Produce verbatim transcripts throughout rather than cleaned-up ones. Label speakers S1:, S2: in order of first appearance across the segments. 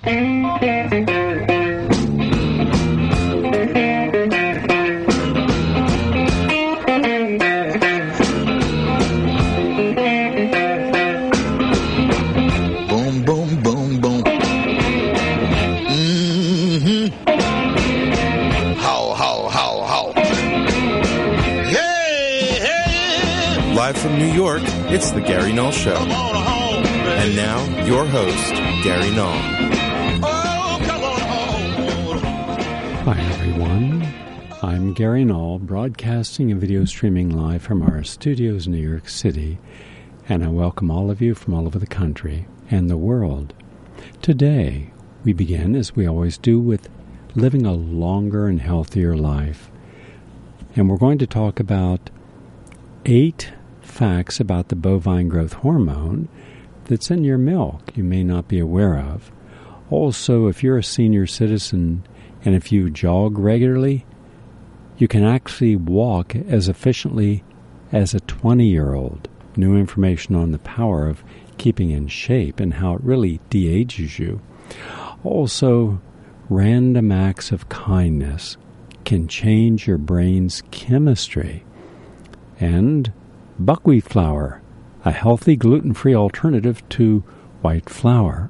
S1: Live from New York, it's the Gary Null Show. And now, your host, Gary Null.
S2: Hi, everyone. I'm Gary Null, broadcasting and video streaming live from our studios in New York City. And I welcome all of you from all over the country and the world. Today, we begin, as we always do, with living a longer and healthier life. And we're going to talk about eight facts about the bovine growth hormone that's in your milk you may not be aware of. Also, if you're a senior citizen and if you jog regularly, you can actually walk as efficiently as a twenty-year-old. New information on the power of keeping in shape and how it really de-ages you. Also, random acts of kindness can change your brain's chemistry. And buckwheat flour, a healthy gluten-free alternative to white flour.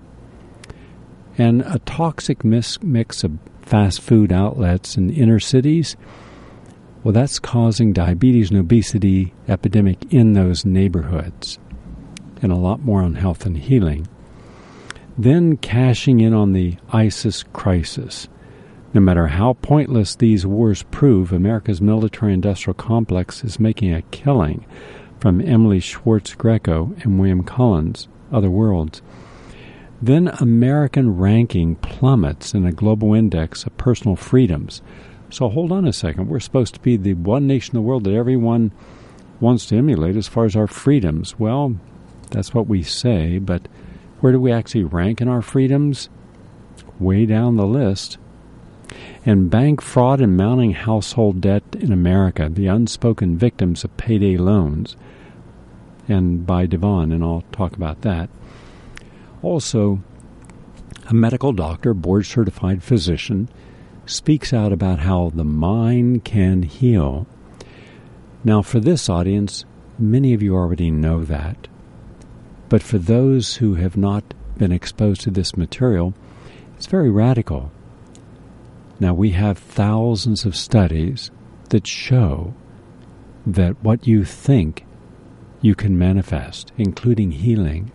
S2: And a toxic mis- mix of fast food outlets in inner cities, well, that's causing diabetes and obesity epidemic in those neighborhoods. And a lot more on health and healing. Then cashing in on the ISIS crisis. No matter how pointless these wars prove, America's military-industrial complex is making a killing from Emily Schwartz Greco and William Collins' Other Worlds. Then American ranking plummets in a global index of personal freedoms. So hold on a second. We're supposed to be the one nation in the world that everyone wants to emulate as far as our freedoms. Well, that's what we say, but where do we actually rank in our freedoms? Way down the list. And bank fraud and mounting household debt in America, the unspoken victims of payday loans, and by Devon, and I'll talk about that. Also, a medical doctor, board-certified physician, speaks out about how the mind can heal. Now, for this audience, many of you already know that. But for those who have not been exposed to this material, it's very radical. Now, we have thousands of studies that show that what you think you can manifest, including healing.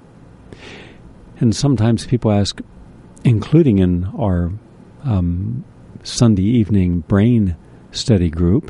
S2: And sometimes people ask, including in our um, Sunday evening brain study group,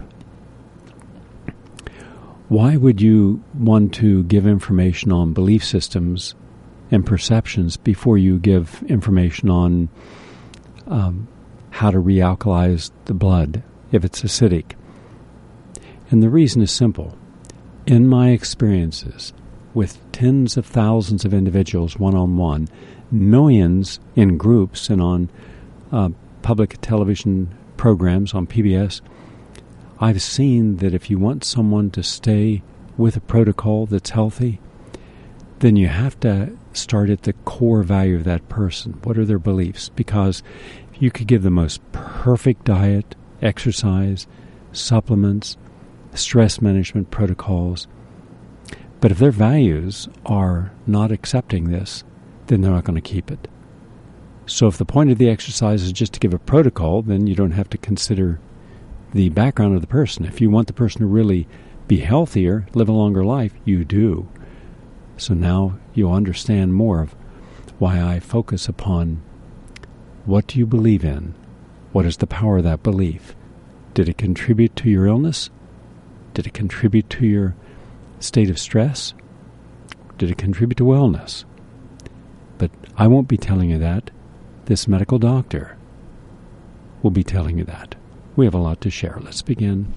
S2: why would you want to give information on belief systems and perceptions before you give information on um, how to realkalize the blood if it's acidic? And the reason is simple. In my experiences with tens of thousands of individuals one-on-one, millions in groups and on uh, public television programs on P B S, I've seen that if you want someone to stay with a protocol that's healthy, then you have to start at the core value of that person. What are their beliefs? Because you could give the most perfect diet, exercise, supplements, stress management protocols, but if their values are not accepting this, then they're not going to keep it. So if the point of the exercise is just to give a protocol, then you don't have to consider the background of the person. If you want the person to really be healthier, live a longer life, you do. So now you'll understand more of why I focus upon what do you believe in? What is the power of that belief? Did it contribute to your illness? Did it contribute to your state of stress? Did it contribute to wellness? But I won't be telling you that. This medical doctor will be telling you that. We have a lot to share. Let's begin.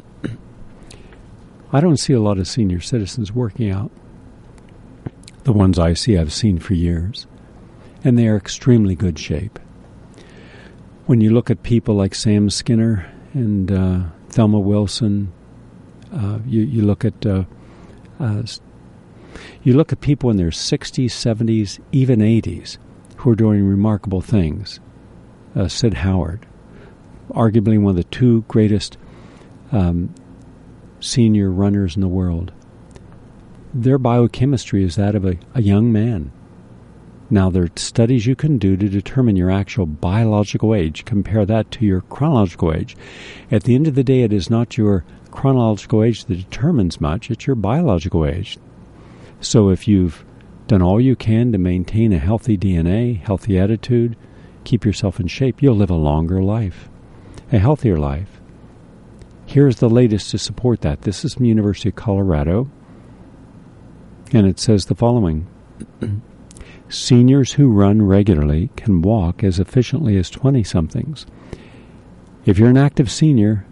S2: I don't see a lot of senior citizens working out. The ones I see I've seen for years. And they are extremely good shape. When you look at people like Sam Skinner and uh, Thelma Wilson, uh, you, you look at uh, uh, you look at people in their sixties, seventies, even eighties, who are doing remarkable things. Uh, Sid Howard, arguably one of the two greatest um, senior runners in the world. Their biochemistry is that of a, a young man. Now, there are studies you can do to determine your actual biological age. Compare that to your chronological age. At the end of the day, it is not your chronological age that determines much. It's your biological age. So if you've done all you can to maintain a healthy D N A, healthy attitude, keep yourself in shape, you'll live a longer life, a healthier life. Here's the latest to support that. This is from the University of Colorado, and it says the following. Seniors who run regularly can walk as efficiently as twenty-somethings. If you're an active senior,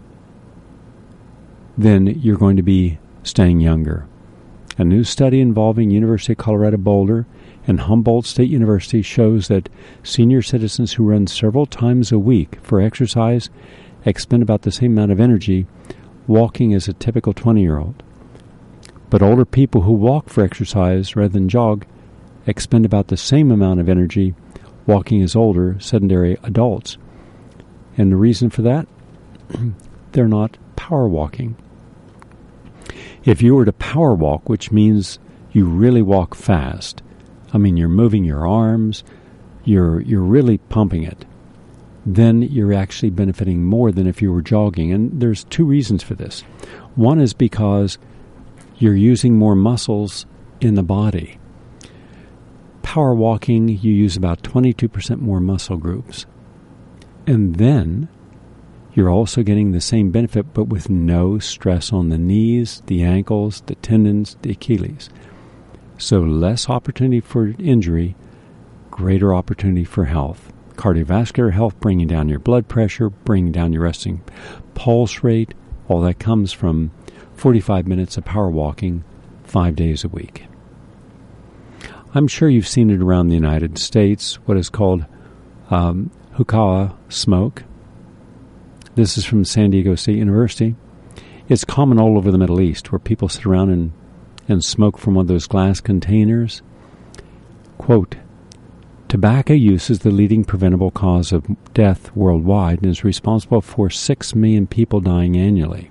S2: then you're going to be staying younger. A new study involving University of Colorado Boulder and Humboldt State University shows that senior citizens who run several times a week for exercise expend about the same amount of energy walking as a typical twenty-year-old. But older people who walk for exercise rather than jog expend about the same amount of energy walking as older, sedentary adults. And the reason for that? They're not power walking. If you were to power walk, which means you really walk fast, I mean you're moving your arms, you're you're really pumping it, then you're actually benefiting more than if you were jogging. And there's two reasons for this. One is because you're using more muscles in the body. Power walking, you use about twenty-two percent more muscle groups. And then you're also getting the same benefit, but with no stress on the knees, the ankles, the tendons, the Achilles. So less opportunity for injury, greater opportunity for health. Cardiovascular health, bringing down your blood pressure, bringing down your resting pulse rate, all that comes from forty-five minutes of power walking five days a week. I'm sure you've seen it around the United States, what is called um, hookah smoke. This is from San Diego State University. It's common all over the Middle East, where people sit around and, and smoke from one of those glass containers. Quote, tobacco use is the leading preventable cause of death worldwide and is responsible for six million people dying annually.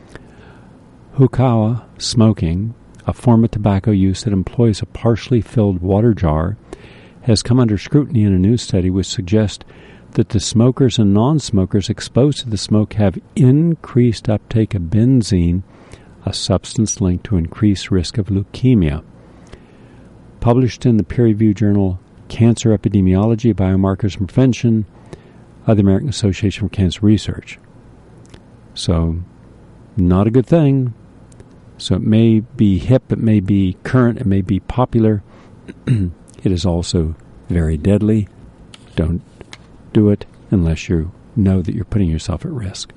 S2: Hookah smoking, a form of tobacco use that employs a partially filled water jar, has come under scrutiny in a new study which suggests that the smokers and non-smokers exposed to the smoke have increased uptake of benzene, a substance linked to increased risk of leukemia. Published in the peer-reviewed journal Cancer Epidemiology, Biomarkers and Prevention of the American Association for Cancer Research. So, not a good thing. So it may be hip, it may be current, it may be popular. It is also very deadly. Don't do it unless you know that you're putting yourself at risk.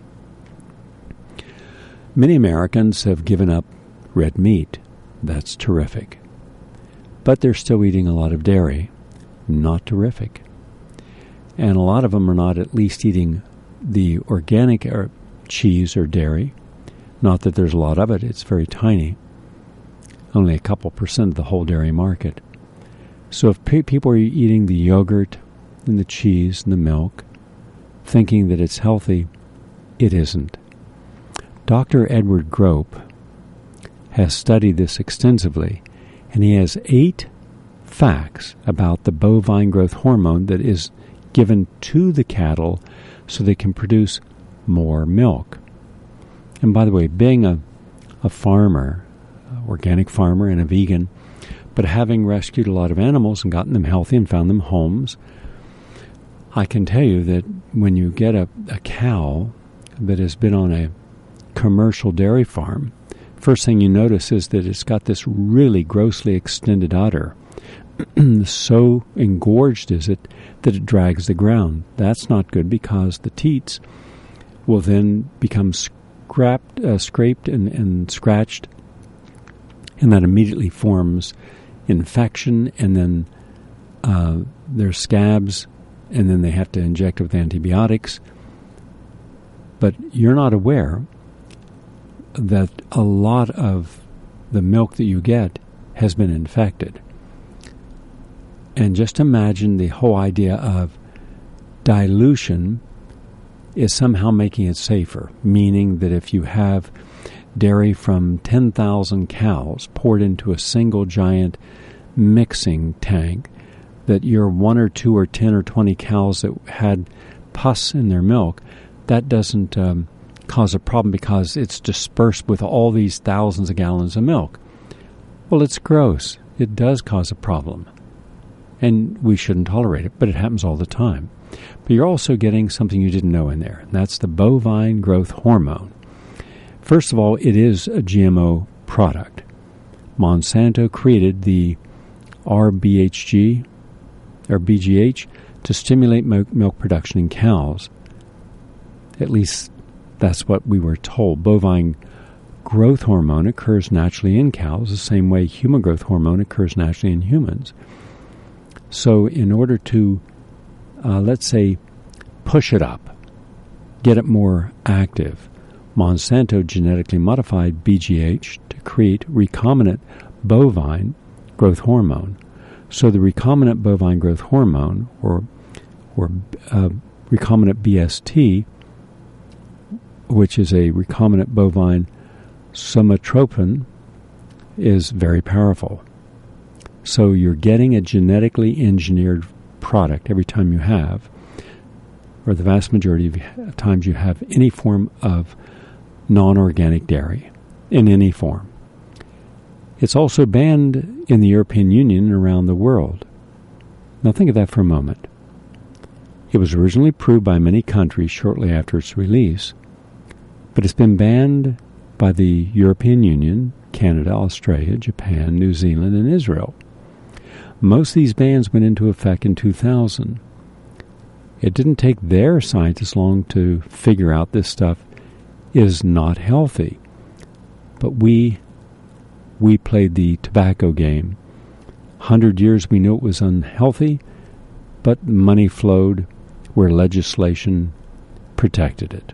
S2: Many Americans have given up red meat. That's terrific. But they're still eating a lot of dairy. Not terrific. And a lot of them are not at least eating the organic or cheese or dairy. Not that there's a lot of it, it's very tiny. Only a couple percent of the whole dairy market. So if pe- people are eating the yogurt and the cheese and the milk, thinking that it's healthy, it isn't. Doctor Edward Grope has studied this extensively, and he has eight facts about the bovine growth hormone that is given to the cattle so they can produce more milk. And by the way, being a, a farmer, an organic farmer and a vegan, but having rescued a lot of animals and gotten them healthy and found them homes, I can tell you that when you get a, a cow that has been on a commercial dairy farm, first thing you notice is that it's got this really grossly extended udder. So engorged is it that it drags the ground. That's not good because the teats will then become scrapped, uh, scraped and, and scratched, and that immediately forms infection, and then uh, there's scabs, and then they have to inject with antibiotics. But you're not aware that a lot of the milk that you get has been infected. And just imagine the whole idea of dilution is somehow making it safer, meaning that if you have dairy from ten thousand cows poured into a single giant mixing tank, that your one or two or ten or twenty cows that had pus in their milk, that doesn't um, cause a problem because it's dispersed with all these thousands of gallons of milk. Well, it's gross. It does cause a problem. And we shouldn't tolerate it, but it happens all the time. But you're also getting something you didn't know in there, and that's the bovine growth hormone. First of all, it is a G M O product. Monsanto created the R B H G, or B G H, to stimulate milk, milk production in cows. At least that's what we were told. Bovine growth hormone occurs naturally in cows, the same way human growth hormone occurs naturally in humans. So in order to, uh, let's say, push it up, get it more active, Monsanto genetically modified B G H to create recombinant bovine growth hormone. So the recombinant bovine growth hormone, or or uh, recombinant B S T, which is a recombinant bovine somatotropin, is very powerful. So you're getting a genetically engineered product every time you have, or the vast majority of times you have any form of non-organic dairy in any form. It's also banned in the European Union and around the world. Now think of that for a moment. It was originally approved by many countries shortly after its release, but it's been banned by the European Union, Canada, Australia, Japan, New Zealand, and Israel. Most of these bans went into effect in two thousand. It didn't take their scientists long to figure out this stuff is not healthy. But we we played the tobacco game. Hundred years we knew it was unhealthy, but money flowed where legislation protected it.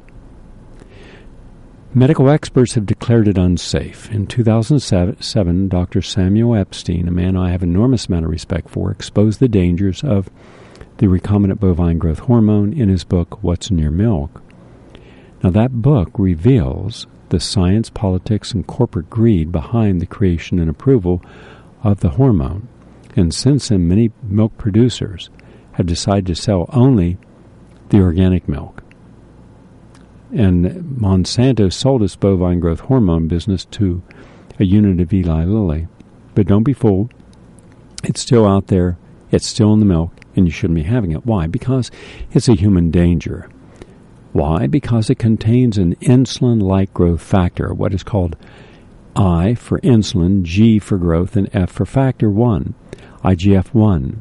S2: Medical experts have declared it unsafe. In two thousand seven, Doctor Samuel Epstein, a man I have enormous amount of respect for, exposed the dangers of the recombinant bovine growth hormone in his book, What's in Your Milk? Now that book reveals the science, politics, and corporate greed behind the creation and approval of the hormone. And since then, many milk producers have decided to sell only the organic milk. And Monsanto sold its bovine growth hormone business to a unit of Eli Lilly. But don't be fooled. It's still out there. It's still in the milk, and you shouldn't be having it. Why? Because it's a human danger. Why? Because it contains an insulin-like growth factor, what is called I for insulin, G for growth, and F for factor one, I G F one.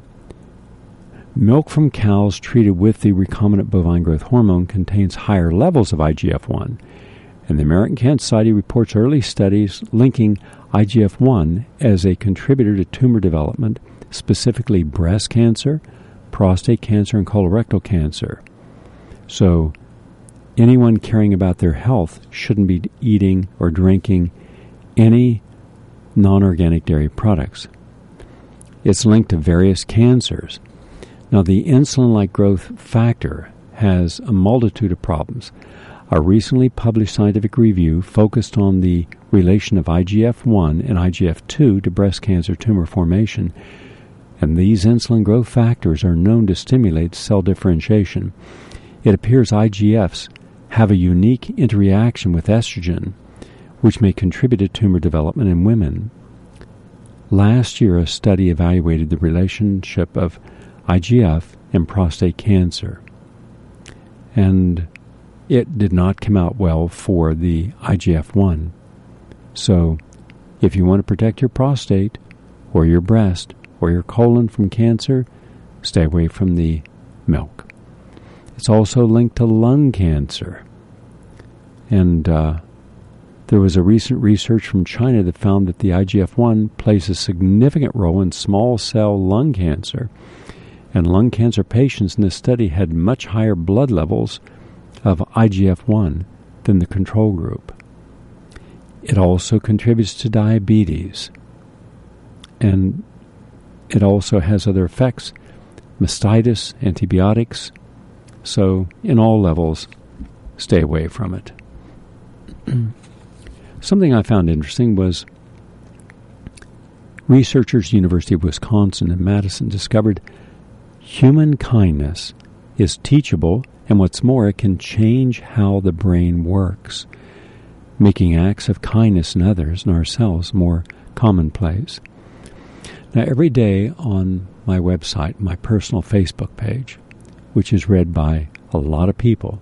S2: Milk from cows treated with the recombinant bovine growth hormone contains higher levels of I G F one, and the American Cancer Society reports early studies linking I G F one as a contributor to tumor development, specifically breast cancer, prostate cancer, and colorectal cancer. So anyone caring about their health shouldn't be eating or drinking any non-organic dairy products. It's linked to various cancers. Now, the insulin-like growth factor has a multitude of problems. A recently published scientific review focused on the relation of I G F one and I G F two to breast cancer tumor formation, and these insulin growth factors are known to stimulate cell differentiation. It appears I G Fs have a unique interaction with estrogen, which may contribute to tumor development in women. Last year, a study evaluated the relationship of I G F and prostate cancer, and it did not come out well for the I G F one. So, if you want to protect your prostate, or your breast, or your colon from cancer, stay away from the milk. It's also linked to lung cancer. And uh, there was a recent research from China that found that the I G F one plays a significant role in small cell lung cancer. And lung cancer patients in this study had much higher blood levels of I G F one than the control group. It also contributes to diabetes. And it also has other effects, mastitis, antibiotics. So in all levels, stay away from it. Something I found interesting was researchers at the University of Wisconsin in Madison discovered human kindness is teachable, and what's more, it can change how the brain works, making acts of kindness in others and ourselves more commonplace. Now, every day on my website, my personal Facebook page, which is read by a lot of people,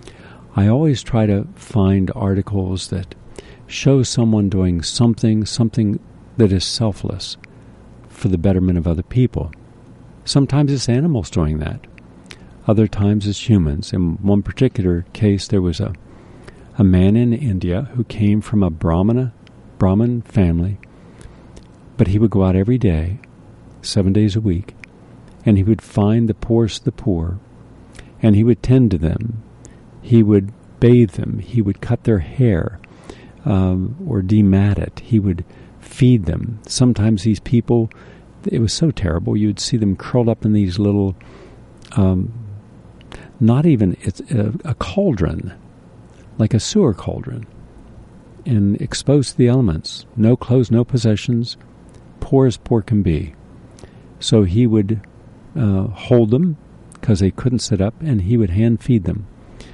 S2: I always try to find articles that show someone doing something, something that is selfless for the betterment of other people. Sometimes it's animals doing that. Other times it's humans. In one particular case, there was a, a man in India who came from a Brahmana, Brahmin family, but he would go out every day, seven days a week, and he would find the poorest of the poor, and he would tend to them. He would bathe them. He would cut their hair um, or demat it. He would feed them. Sometimes these people, it was so terrible, you would see them curled up in these little, um, not even, it's a, a cauldron, like a sewer cauldron, and exposed to the elements. No clothes, no possessions, poor as poor can be. So he would uh, hold them because they couldn't sit up, and he would hand feed them.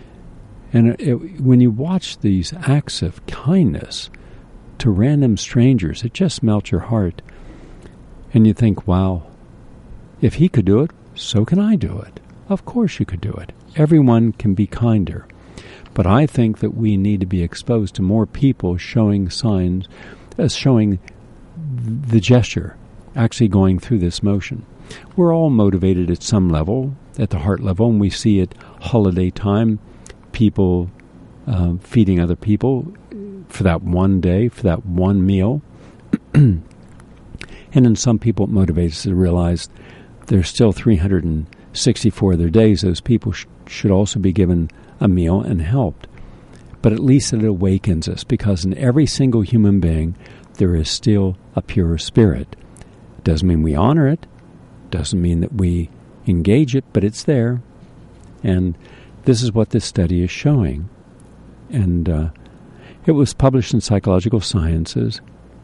S2: And it, it, when you watch these acts of kindness to random strangers, it just melts your heart. And you think, wow, if he could do it, so can I do it. Of course you could do it. Everyone can be kinder. But I think that we need to be exposed to more people showing signs, uh, showing the gesture, actually going through this motion. We're all motivated at some level, at the heart level, and we see at holiday time people uh, feeding other people for that one day, for that one meal. And in some people it motivates us to realize there's still three hundred sixty-four other days those people sh- should also be given a meal and helped. But at least it awakens us, because in every single human being there is still a pure spirit. Doesn't mean we honor it, doesn't mean that we engage it, but it's there. And this is what this study is showing. And uh, it was published in Psychological Sciences.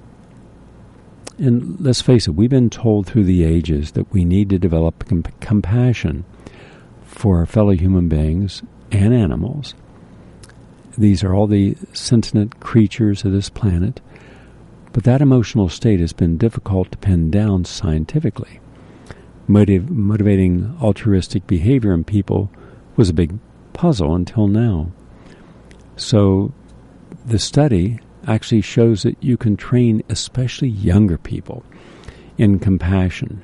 S2: And let's face it, we've been told through the ages that we need to develop com- compassion for our fellow human beings and animals. These are all the sentient creatures of this planet. But that emotional state has been difficult to pin down scientifically. Motiv- motivating altruistic behavior in people was a big puzzle until now. So the study actually shows that you can train especially younger people in compassion.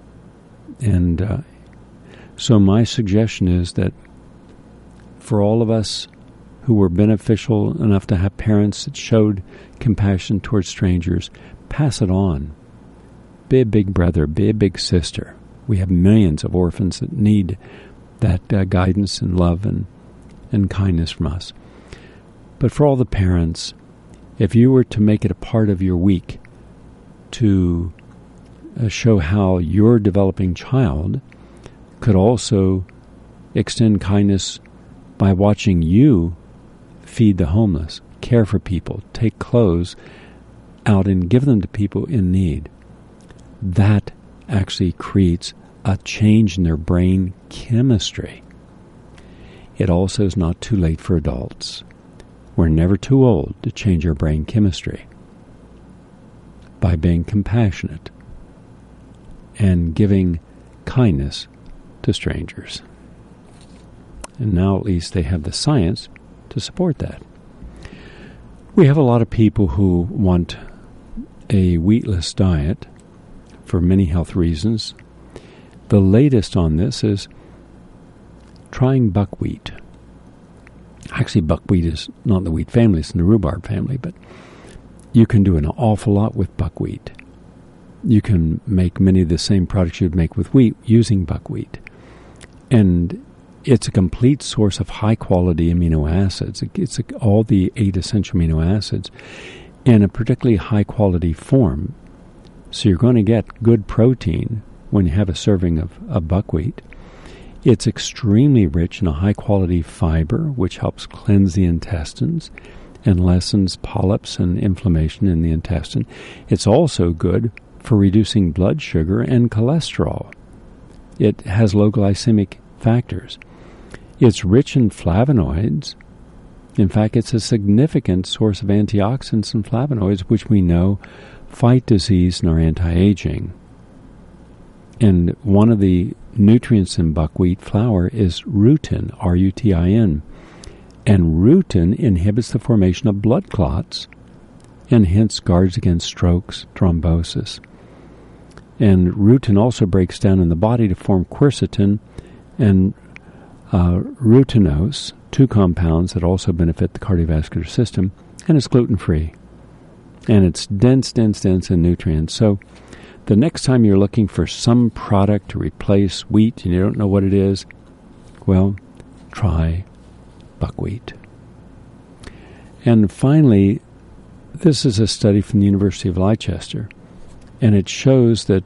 S2: And uh, so my suggestion is that for all of us who were beneficial enough to have parents that showed compassion towards strangers, pass it on. Be a big brother, be a big sister. We have millions of orphans that need that uh, guidance and love and, and kindness from us. But for all the parents, if you were to make it a part of your week to uh, show how your developing child could also extend kindness by watching you feed the homeless, care for people, take clothes out and give them to people in need, that actually creates a change in their brain chemistry. It also is not too late for adults. We're never too old to change our brain chemistry by being compassionate and giving kindness to strangers. And now at least they have the science to support that. We have a lot of people who want a wheatless diet for many health reasons. The latest on this is trying buckwheat. Actually, buckwheat is not in the wheat family, it's in the rhubarb family, but you can do an awful lot with buckwheat. You can make many of the same products you'd make with wheat using buckwheat. And it's a complete source of high-quality amino acids. It's all the eight essential amino acids in a particularly high-quality form. So you're going to get good protein when you have a serving of, of buckwheat. It's extremely rich in a high-quality fiber, which helps cleanse the intestines and lessens polyps and inflammation in the intestine. It's also good for reducing blood sugar and cholesterol. It has low glycemic factors. It's rich in flavonoids. In fact, it's a significant source of antioxidants and flavonoids, which we know fight disease and are anti-aging. And one of the nutrients in buckwheat flour is rutin, R U T I N. And rutin inhibits the formation of blood clots and hence guards against strokes, thrombosis. And rutin also breaks down in the body to form quercetin and uh, rutinose, two compounds that also benefit the cardiovascular system, and it's gluten-free. And it's dense, dense, dense in nutrients. So the next time you're looking for some product to replace wheat and you don't know what it is, well, try buckwheat. And finally, this is a study from the University of Leicester, and it shows that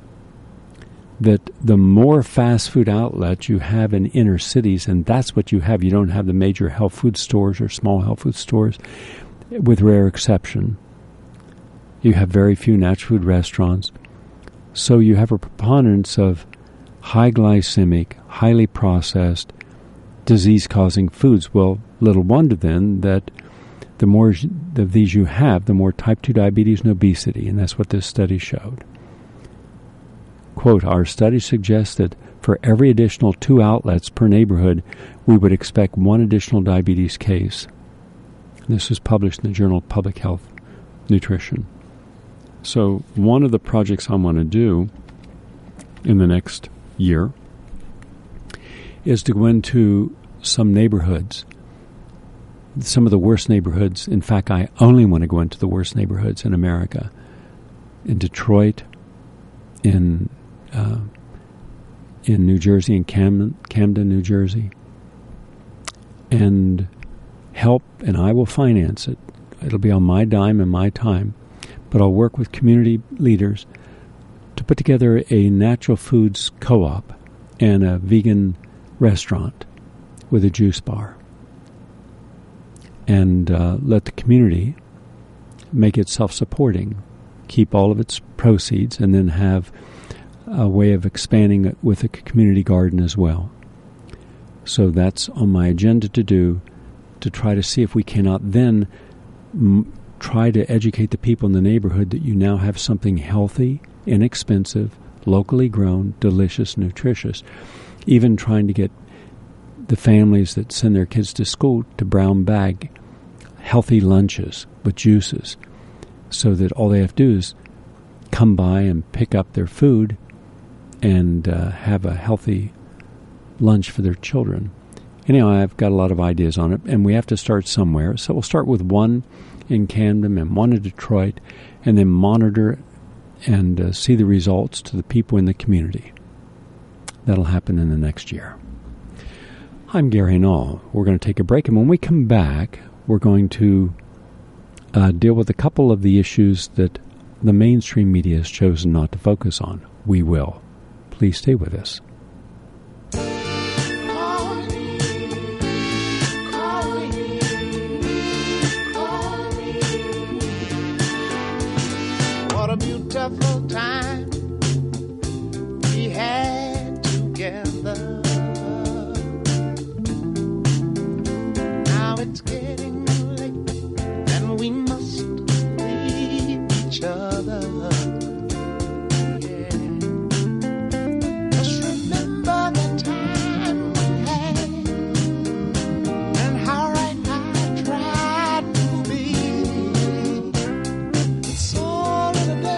S2: that the more fast food outlets you have in inner cities, and that's what you have, you don't have the major health food stores or small health food stores, with rare exception. You have very few natural food restaurants. So you have a preponderance of high glycemic, highly processed, disease-causing foods. Well, little wonder then that the more of these you have, the more type two diabetes and obesity, and that's what this study showed. Quote, our study suggests that for every additional two outlets per neighborhood, we would expect one additional diabetes case. This was published in the Journal of Public Health Nutrition. So one of the projects I want to do in the next year is to go into some neighborhoods, some of the worst neighborhoods. In fact, I only want to go into the worst neighborhoods in America, in Detroit, in uh, in New Jersey, in Camden, Camden, New Jersey, and help, and I will finance it. It'll be on my dime and my time, but I'll work with community leaders to put together a natural foods co-op and a vegan restaurant with a juice bar, and uh, let the community make it self-supporting, keep all of its proceeds, and then have a way of expanding it with a community garden as well. So that's on my agenda to do, to try to see if we cannot then m- try to educate the people in the neighborhood that you now have something healthy, inexpensive, locally grown, delicious, nutritious. Even trying to get the families that send their kids to school to brown bag healthy lunches with juices, so that all they have to do is come by and pick up their food and uh, have a healthy lunch for their children. Anyhow, I've got a lot of ideas on it, and we have to start somewhere. So we'll start with one in Camden and one in Detroit, and then monitor and uh, see the results to the people in the community. That'll happen in the next year. I'm Gary Null. We're going to take a break, and when we come back, we're going to uh, deal with a couple of the issues that the mainstream media has chosen not to focus on. We will. Please stay with us.
S3: What a beautiful time we had together. Now it's getting late and we must leave each other. Yeah. Just remember the time we had and how right I tried to be. It's all in a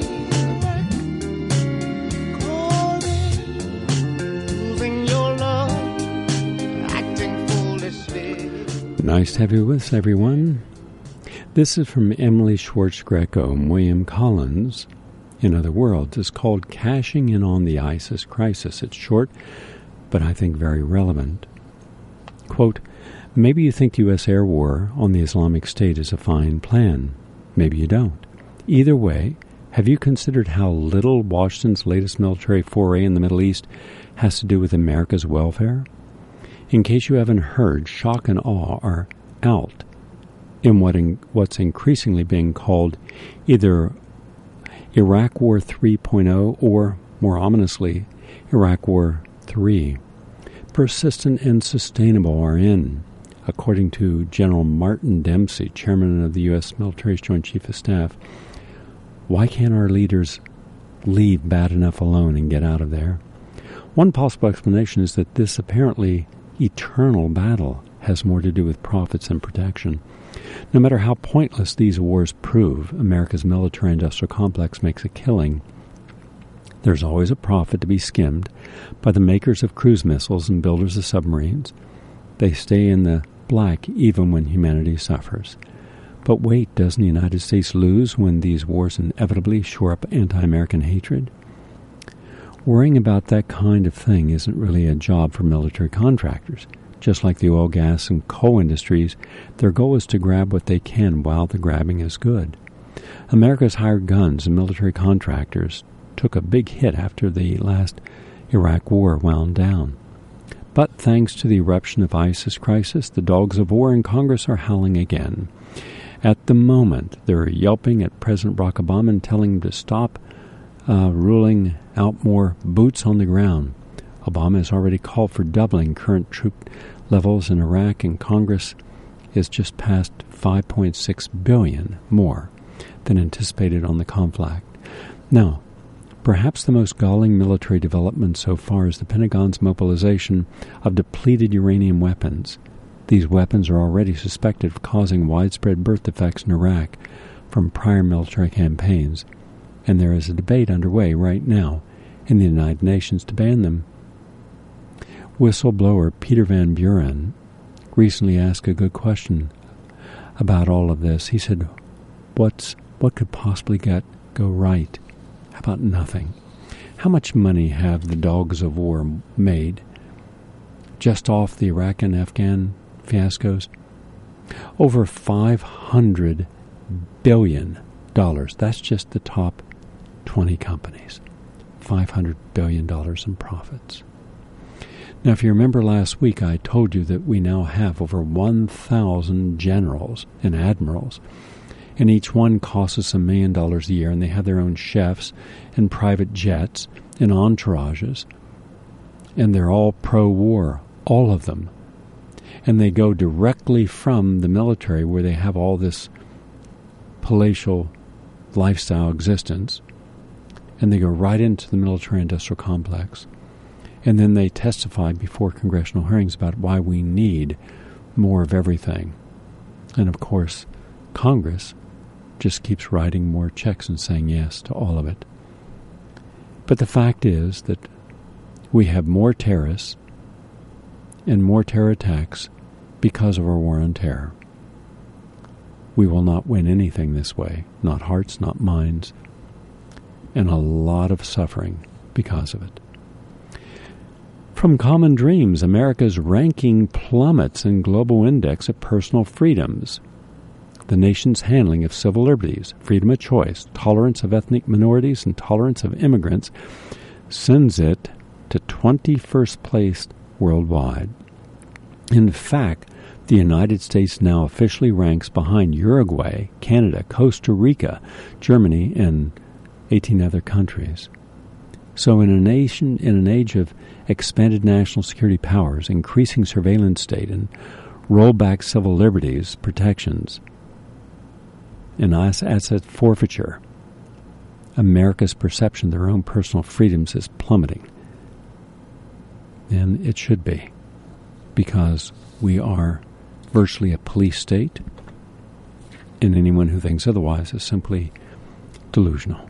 S3: day, cold day, losing your love, acting foolishly.
S2: Nice to have you with us, everyone. This is from Emily Schwartz Greco and William Collins. In Other Worlds, it's called Cashing In on the ISIS Crisis. It's short, but I think very relevant. Quote, maybe you think the U S air war on the Islamic State is a fine plan. Maybe you don't. Either way, Have you considered how little Washington's latest military foray in the Middle East has to do with America's welfare? In case you haven't heard, shock and awe are out in what in, what's increasingly being called either Iraq War three point oh or, more ominously, Iraq War three. Persistent and sustainable are in, according to General Martin Dempsey, chairman of the U S Military's Joint Chief of Staff. Why can't our leaders leave bad enough alone and get out of there? One possible explanation is that this apparently eternal battle has more to do with profits than protection. No matter how pointless these wars prove, America's military-industrial complex makes a killing. There's always a profit to be skimmed by the makers of cruise missiles and builders of submarines. They stay in the black even when humanity suffers. But wait, doesn't the United States lose when these wars inevitably shore up anti-American hatred? Worrying about that kind of thing isn't really a job for military contractors. Just like the oil, gas, and coal industries, their goal is to grab what they can while the grabbing is good. America's hired guns and military contractors took a big hit after the last Iraq war wound down. But thanks to the eruption of ISIS crisis, the dogs of war in Congress are howling again. At the moment, they're yelping at President Barack Obama and telling him to stop uh, ruling out more boots on the ground. Obama has already called for doubling current troop levels in Iraq, and Congress is just past five point six billion dollars more than anticipated on the conflict. Now, perhaps the most galling military development so far is the Pentagon's mobilization of depleted uranium weapons. These weapons are already suspected of causing widespread birth defects in Iraq from prior military campaigns, and there is a debate underway right now in the United Nations to ban them. Whistleblower Peter Van Buren recently asked a good question about all of this. He said, What's what could possibly get go right? How about nothing? How much money have the dogs of war made just off the Iraq and Afghan fiascos? Over five hundred billion dollars. That's just the top twenty companies. five hundred billion dollars in profits. Now, if you remember last week, I told you that we now have over one thousand generals and admirals, and each one costs us a million dollars a year, and they have their own chefs and private jets and entourages, and they're all pro-war, all of them. And they go directly from the military, where they have all this palatial lifestyle existence, and they go right into the military-industrial complex. And then they testify before congressional hearings about why we need more of everything. And of course, Congress just keeps writing more checks and saying yes to all of it. But the fact is that we have more terrorists and more terror attacks because of our war on terror. We will not win anything this way, not hearts, not minds, and a lot of suffering because of it. From Common Dreams, America's ranking plummets in Global Index of Personal Freedoms. The nation's handling of civil liberties, freedom of choice, tolerance of ethnic minorities, and tolerance of immigrants sends it to twenty-first place worldwide. In fact, the United States now officially ranks behind Uruguay, Canada, Costa Rica, Germany, and eighteen other countries. So in a nation, in an age of expanded national security powers, increasing surveillance state, and rollback civil liberties, protections, and asset forfeiture, America's perception of their own personal freedoms is plummeting. And it should be, because we are virtually a police state, and anyone who thinks otherwise is simply delusional.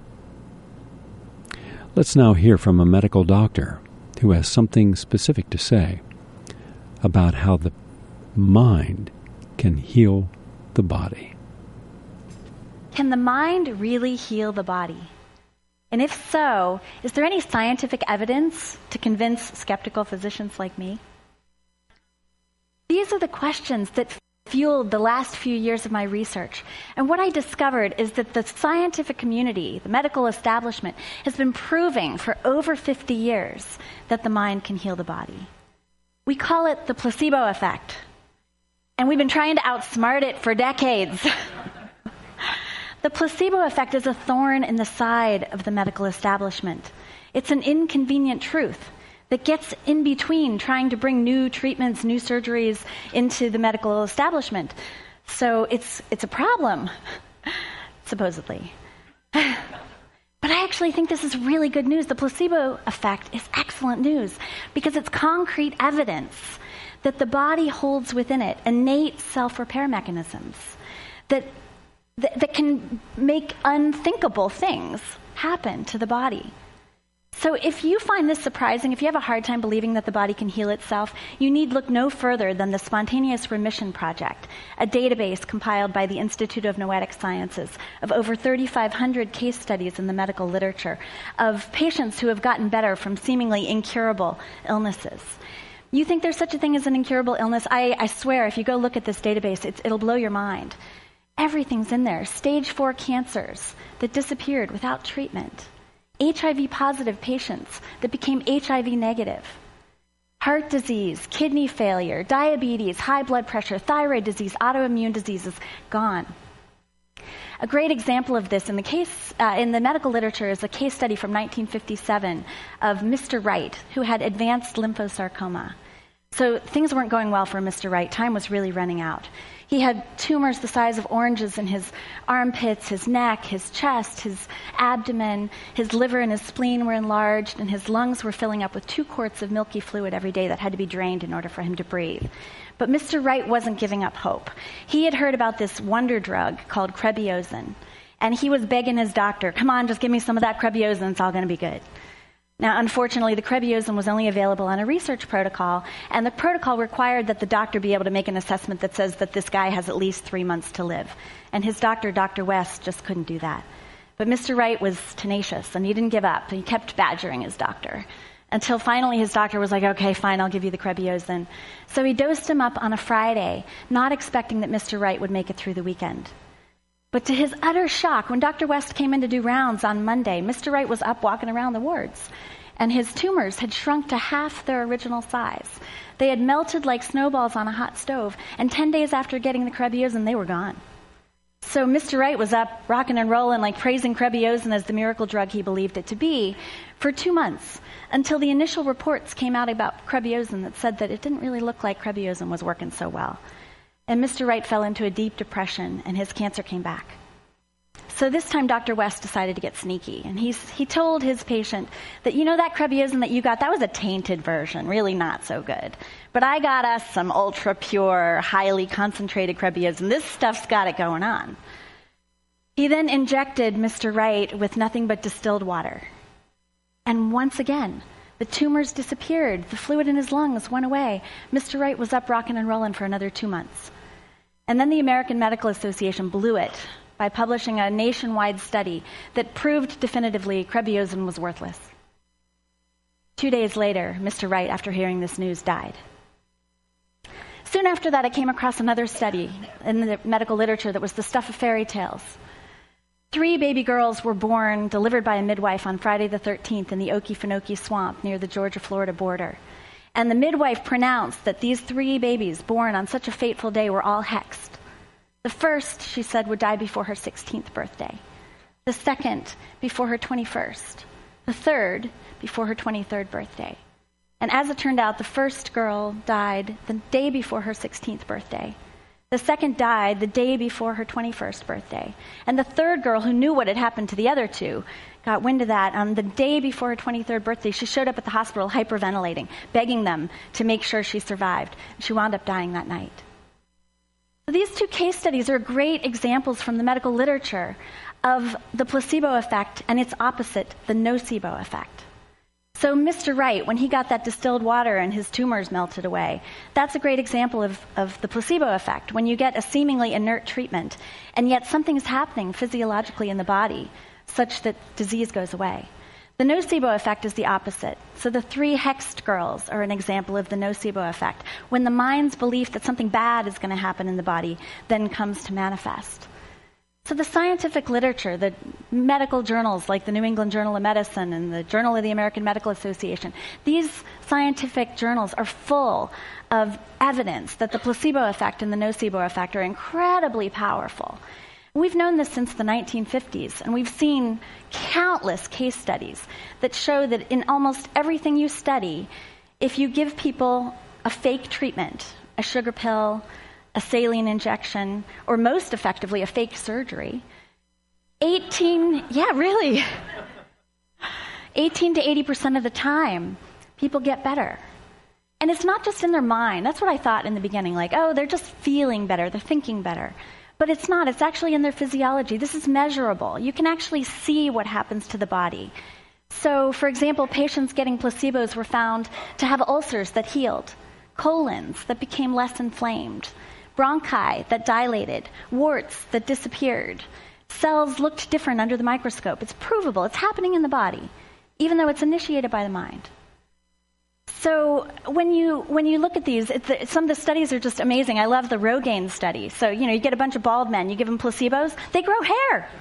S2: Let's now hear from a medical doctor who has something specific to say about how the mind can heal the body.
S4: Can the mind really heal the body? And if so, is there any scientific evidence to convince skeptical physicians like me? These are the questions that fueled the last few years of my research. And what I discovered is that the scientific community, the medical establishment, has been proving for over fifty years that the mind can heal the body. We call it the placebo effect. And we've been trying to outsmart it for decades. The placebo effect is a thorn in the side of the medical establishment. It's an inconvenient truth that gets in between trying to bring new treatments, new surgeries into the medical establishment. So it's it's a problem, supposedly. But I actually think this is really good news. The placebo effect is excellent news because it's concrete evidence that the body holds within it innate self-repair mechanisms that, that, that can make unthinkable things happen to the body. So if you find this surprising, if you have a hard time believing that the body can heal itself, you need look no further than the Spontaneous Remission Project, a database compiled by the Institute of Noetic Sciences of over thirty-five hundred case studies in the medical literature of patients who have gotten better from seemingly incurable illnesses. You think there's such a thing as an incurable illness? I, I swear, if you go look at this database, it's, it'll blow your mind. Everything's in there. Stage four cancers that disappeared without treatment. H I V positive patients that became H I V negative, heart disease, kidney failure, diabetes, high blood pressure, thyroid disease, autoimmune diseases, gone. A great example of this in the case uh, in the medical literature is a case study from nineteen fifty-seven of Mister Wright, who had advanced lymphosarcoma. So things weren't going well for Mister Wright. Time was really running out. He had tumors the size of oranges in his armpits, his neck, his chest, his abdomen. His liver and his spleen were enlarged, and his lungs were filling up with two quarts of milky fluid every day that had to be drained in order for him to breathe. But Mister Wright wasn't giving up hope. He had heard about this wonder drug called Krebbiozin, and he was begging his doctor, come on, just give me some of that Krebbiozin, it's all going to be good. Now, unfortunately, the Krebbiozin was only available on a research protocol, and the protocol required that the doctor be able to make an assessment that says that this guy has at least three months to live. And his doctor, Doctor West, just couldn't do that. But Mister Wright was tenacious, and he didn't give up. He kept badgering his doctor until finally his doctor was like, okay, fine, I'll give you the Krebbiozin. So he dosed him up on a Friday, not expecting that Mister Wright would make it through the weekend. But to his utter shock, when Doctor West came in to do rounds on Monday, Mister Wright was up walking around the wards, and his tumors had shrunk to half their original size. They had melted like snowballs on a hot stove, and ten days after getting the Krebbiozin, they were gone. So Mister Wright was up rocking and rolling, like praising Krebbiozin as the miracle drug he believed it to be, for two months, until the initial reports came out about Krebbiozin that said that it didn't really look like Krebbiozin was working so well. And Mister Wright fell into a deep depression, and his cancer came back. So this time, Doctor West decided to get sneaky, and he's, he told his patient that, you know, that Krebbiozin that you got, that was a tainted version, really not so good. But I got us some ultra-pure, highly concentrated Krebbiozin. This stuff's got it going on. He then injected Mister Wright with nothing but distilled water. And once again, the tumors disappeared. The fluid in his lungs went away. Mister Wright was up rocking and rolling for another two months. And then the American Medical Association blew it by publishing a nationwide study that proved definitively Krebbiozin was worthless. Two days later, Mister Wright, after hearing this news, died. Soon after that, I came across another study in the medical literature that was the stuff of fairy tales. Three baby girls were born, delivered by a midwife on Friday the thirteenth in the Okefenokee Swamp near the Georgia-Florida border. And the midwife pronounced that these three babies born on such a fateful day were all hexed. The first, she said, would die before her sixteenth birthday. The second, before her twenty-first. The third, before her twenty-third birthday. And as it turned out, the first girl died the day before her sixteenth birthday. The second died the day before her twenty-first birthday. And the third girl, who knew what had happened to the other two, got wind of that. On the day before her twenty-third birthday, she showed up at the hospital hyperventilating, begging them to make sure she survived. She wound up dying that night. So these two case studies are great examples from the medical literature of the placebo effect and its opposite, the nocebo effect. So Mister Wright, when he got that distilled water and his tumors melted away, that's a great example of, of the placebo effect, when you get a seemingly inert treatment, and yet something's happening physiologically in the body such that disease goes away. The nocebo effect is the opposite. So the three Hext girls are an example of the nocebo effect, when the mind's belief that something bad is going to happen in the body then comes to manifest. So the scientific literature, the medical journals like the New England Journal of Medicine and the Journal of the American Medical Association, these scientific journals are full of evidence that the placebo effect and the nocebo effect are incredibly powerful. We've known this since the nineteen fifties, and we've seen countless case studies that show that in almost everything you study, if you give people a fake treatment, a sugar pill, a saline injection, or most effectively, a fake surgery, eighteen, yeah, really, eighteen to eighty percent of the time, people get better. And it's not just in their mind. That's what I thought in the beginning, like, oh, they're just feeling better, they're thinking better. But it's not. It's actually in their physiology. This is measurable. You can actually see what happens to the body. So, for example, patients getting placebos were found to have ulcers that healed, colons that became less inflamed, bronchi that dilated, warts that disappeared. Cells looked different under the microscope. It's provable. It's happening in the body, even though it's initiated by the mind. So when you when you look at these, it's, some of the studies are just amazing. I love the Rogaine study. So, you know, you get a bunch of bald men, you give them placebos, they grow hair.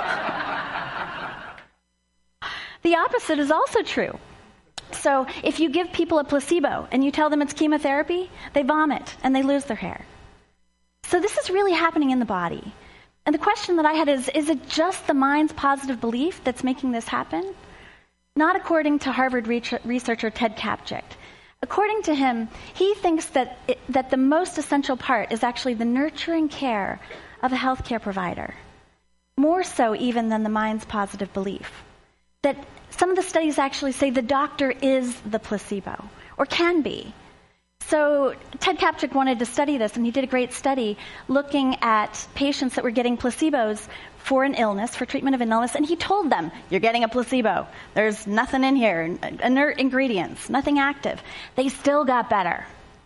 S4: The opposite is also true. So if you give people a placebo and you tell them it's chemotherapy, they vomit and they lose their hair. So this is really happening in the body. And the question that I had is, is it just the mind's positive belief that's making this happen? Not according to Harvard researcher Ted Kaptchuk. According to him, he thinks that it, that the most essential part is actually the nurturing care of a healthcare provider, more so even than the mind's positive belief. That some of the studies actually say the doctor is the placebo, or can be. So Ted Kaptchuk wanted to study this, and he did a great study looking at patients that were getting placebos for an illness, for treatment of an illness, and he told them, you're getting a placebo. There's nothing in here, inert ingredients, nothing active. They still got better.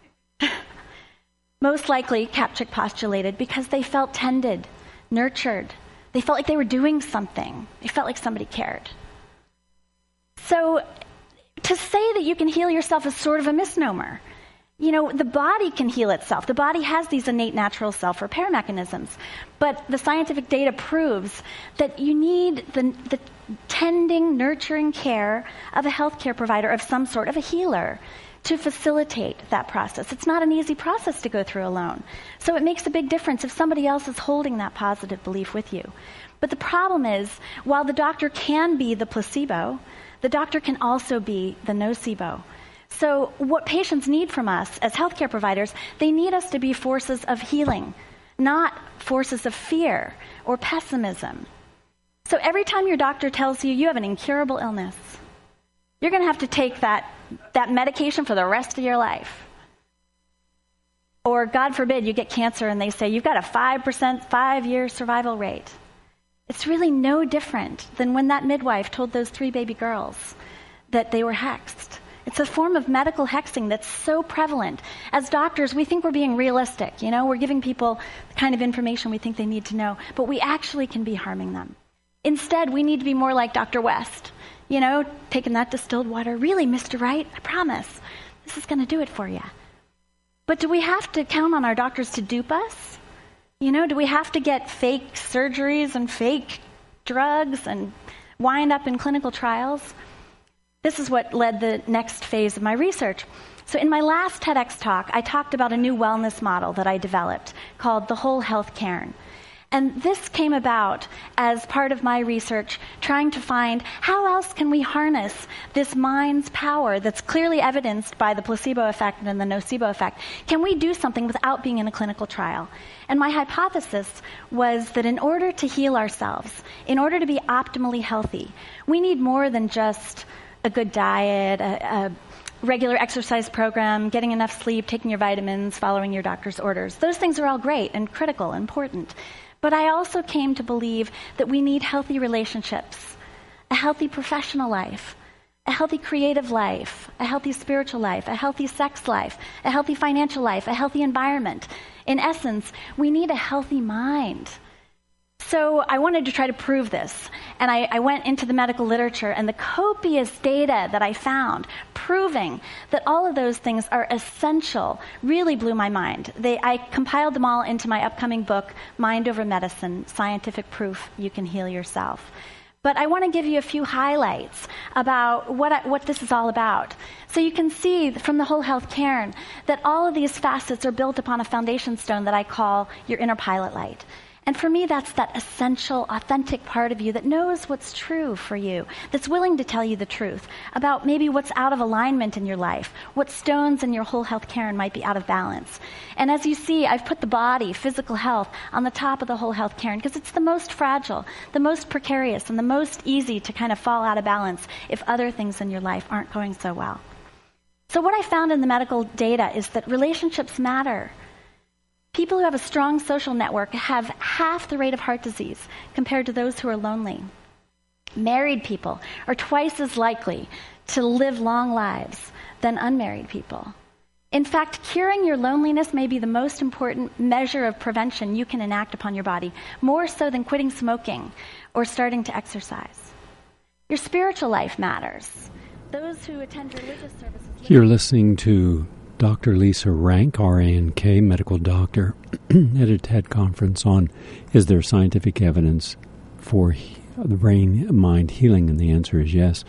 S4: Most likely, Kaptchuk postulated, because they felt tended, nurtured. They felt like they were doing something. They felt like somebody cared. So to say that you can heal yourself is sort of a misnomer. You know, the body can heal itself. The body has these innate natural self-repair mechanisms. But the scientific data proves that you need the, the tending, nurturing care of a healthcare provider of some sort, of a healer, to facilitate that process. It's not an easy process to go through alone. So it makes a big difference if somebody else is holding that positive belief with you. But the problem is, while the doctor can be the placebo, the doctor can also be the nocebo. So what patients need from us as healthcare providers, they need us to be forces of healing, not forces of fear or pessimism. So every time your doctor tells you you have an incurable illness, you're going to have to take that, that medication for the rest of your life. Or God forbid you get cancer and they say you've got a five percent five-year survival rate. It's really no different than when that midwife told those three baby girls that they were hexed. It's a form of medical hexing that's so prevalent. As doctors, we think we're being realistic. You know, we're giving people the kind of information we think they need to know, but we actually can be harming them. Instead, we need to be more like Doctor West. You know, taking that distilled water. Really, Mister Wright, I promise, this is going to do it for you. But do we have to count on our doctors to dupe us? You know, do we have to get fake surgeries and fake drugs and wind up in clinical trials? This is what led the next phase of my research. So in my last TEDx talk, I talked about a new wellness model that I developed called the Whole Health Cairn. And this came about as part of my research, trying to find how else can we harness this mind's power that's clearly evidenced by the placebo effect and the nocebo effect. Can we do something without being in a clinical trial? And my hypothesis was that in order to heal ourselves, in order to be optimally healthy, we need more than just a good diet, a, a regular exercise program, getting enough sleep, taking your vitamins, following your doctor's orders. Those things are all great and critical and important. But I also came to believe that we need healthy relationships, a healthy professional life, a healthy creative life, a healthy spiritual life, a healthy sex life, a healthy financial life, a healthy environment. In essence, we need a healthy mind. So I wanted to try to prove this, and I, I went into the medical literature, and the copious data that I found proving that all of those things are essential really blew my mind. They, I compiled them all into my upcoming book, Mind Over Medicine, Scientific Proof You Can Heal Yourself. But I want to give you a few highlights about what I, what this is all about. So you can see from the whole health cairn that all of these facets are built upon a foundation stone that I call your inner pilot light. And for me, that's that essential, authentic part of you that knows what's true for you, that's willing to tell you the truth about maybe what's out of alignment in your life, what stones in your whole health cairn might be out of balance. And as you see, I've put the body, physical health, on the top of the whole health cairn because it's the most fragile, the most precarious, and the most easy to kind of fall out of balance if other things in your life aren't going so well. So what I found in the medical data is that relationships matter. People who have a strong social network have half the rate of heart disease compared to those who are lonely. Married people are twice as likely to live long lives than unmarried people. In fact, curing your loneliness may be the most important measure of prevention you can enact upon your body, more so than quitting smoking or starting to exercise. Your spiritual life matters. Those who attend religious services...
S2: You're listening to Doctor Lisa Rank, R A N K, medical doctor, at a TED conference on is there scientific evidence for he- the brain-mind healing, and the answer is yes.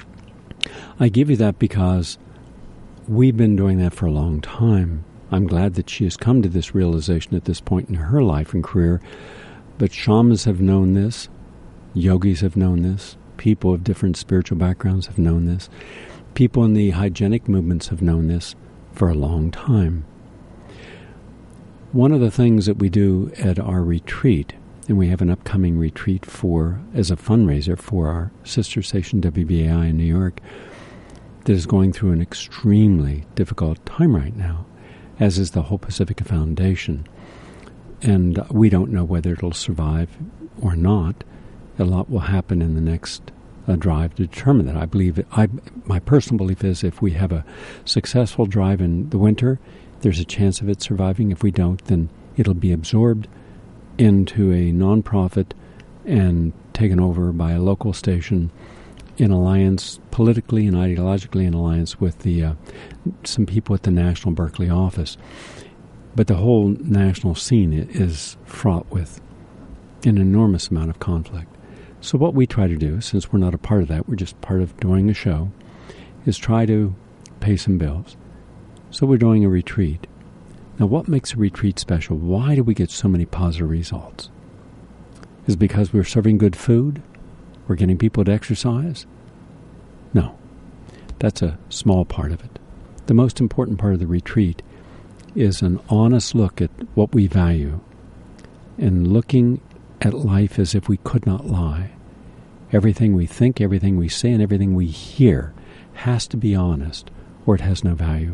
S2: I give you that because we've been doing that for a long time. I'm glad that she has come to this realization at this point in her life and career, but shamans have known this, yogis have known this, people of different spiritual backgrounds have known this, people in the hygienic movements have known this for a long time. One of the things that we do at our retreat, and we have an upcoming retreat for as a fundraiser for our sister station W B A I in New York, that is going through an extremely difficult time right now, as is the whole Pacifica Foundation. And we don't know whether it'll survive or not. A lot will happen in the next a drive to determine that. I believe, I, my personal belief is if we have a successful drive in the winter, there's a chance of it surviving. If we don't, then it'll be absorbed into a nonprofit and taken over by a local station in alliance, politically and ideologically in alliance with the uh, some people at the National Berkeley office. But the whole national scene is fraught with an enormous amount of conflict. So what we try to do, since we're not a part of that, we're just part of doing a show, is try to pay some bills. So we're doing a retreat. Now, what makes a retreat special? Why do we get so many positive results? Is it because we're serving good food? We're getting people to exercise? No. That's a small part of it. The most important part of the retreat is an honest look at what we value and looking at life as if we could not lie. Everything we think, everything we say, and everything we hear has to be honest, or it has no value.